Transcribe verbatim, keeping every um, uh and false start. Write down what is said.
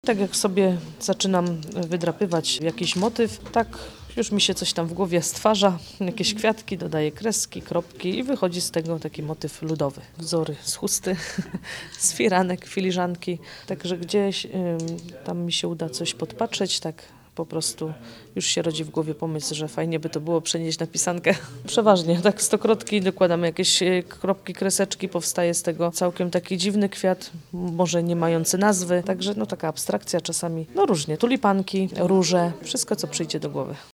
Tak jak sobie zaczynam wydrapywać jakiś motyw, tak już mi się coś tam w głowie stwarza, jakieś kwiatki, dodaję kreski, kropki i wychodzi z tego taki motyw ludowy. Wzory z chusty, z firanek, filiżanki, także gdzieś ym, tam mi się uda coś podpatrzeć, tak po prostu już się rodzi w głowie pomysł, że fajnie by to było przenieść na pisankę. Przeważnie tak stokrotki, dokładamy jakieś e, kropki, kreseczki, powstaje z tego całkiem taki dziwny kwiat, może nie mający nazwy, także no taka abstrakcja czasami, no różnie, tulipanki, róże, wszystko co przyjdzie do głowy.